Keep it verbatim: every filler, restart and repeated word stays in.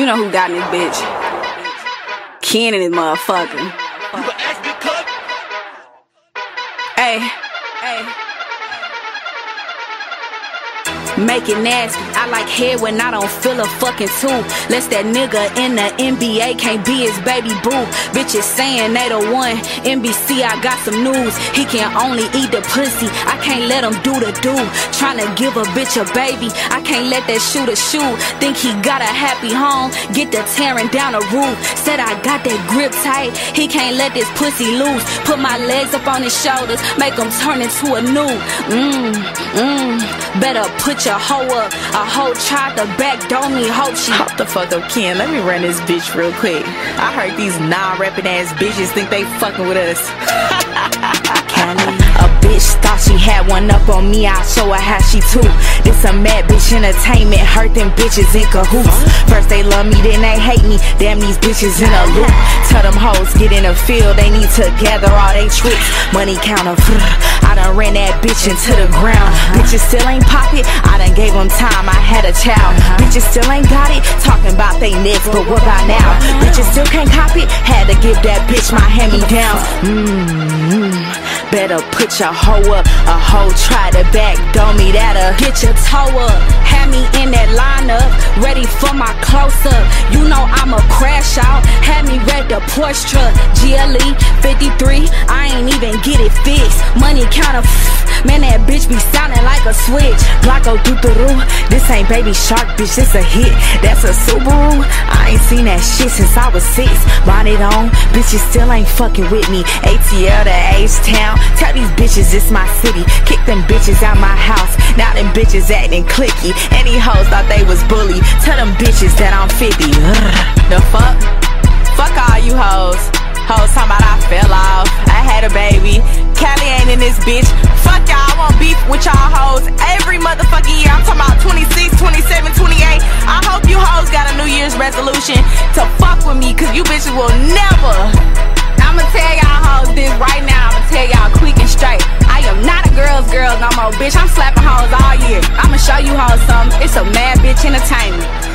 You know who got in this bitch? Ken and his motherfucker. Hey, hey. Make it nasty. I like head when I don't feel a fucking two. Less that nigga in the N B A can't be his baby boo. Bitches saying they the one. N B C, I got some news. He can only eat the pussy. I can't let him do the do. Tryna give a bitch a baby. I can't let that shooter shoot. Think he got a happy home. Get the tearing down the roof. Said I got that grip tight. He can't let this pussy loose. Put my legs up on his shoulders. Make him turn into a new. Mmm, mmm. Better put your hoe up. A hoe tried to backdoor me. Hope she. Hold the fuck up, Ken. Let me run this bitch real quick. I heard these non-rapping ass bitches think they fucking with us. A bitch thought she had one up on me, I'll show her how she too. This a mad bitch entertainment, hurt them bitches in cahoots. First they love me, then they hate me. Damn, these bitches in a loop. Tell them hoes, get in the field, they need to gather all they tricks. Money counter, I done ran that bitch into the ground. Bitches still ain't pop it, I done gave them time, I had a child. Bitches still ain't got it, talking about they next, but what about now? Bitches still can't cop it, had to give that bitch my hand-me-downs. Mmm. Better put your hoe up. A hoe try to backdoor me, that'll get your toe up. Had me in that lineup, ready for my close-up. You know I'ma crash out. Had me read the Porsche truck. G L E fifty-three, I ain't even get it fixed. Money counter, man, that bitch be sounding like a switch. Glocko do the roo. This ain't Baby Shark, bitch, this a hit. That's a Subaru. I ain't seen that shit since I was six. Bonnet on, bitches still ain't fucking with me. A T L to H-Town. Tell these bitches it's my city. Kick them bitches out my house. Now them bitches acting clicky. Any hoes thought they was bully. Tell them bitches that I'm fifty. Ugh. The fuck? Fuck all you hoes. Hoes talking about I fell off, I had a baby. Cali ain't in this bitch. Fuck y'all, I want beef with y'all hoes every motherfucking year. I'm talking about twenty-six, twenty-seven, twenty-eight. I hope you hoes got a New Year's resolution to fuck with me, cause you bitches will never. I'ma tell y'all hoes this right now. I'ma tell y'all quick and straight. I am not a girl's girl no more, bitch. I'm slapping hoes all year. I'ma show you hoes something. It's a mad bitch entertainment.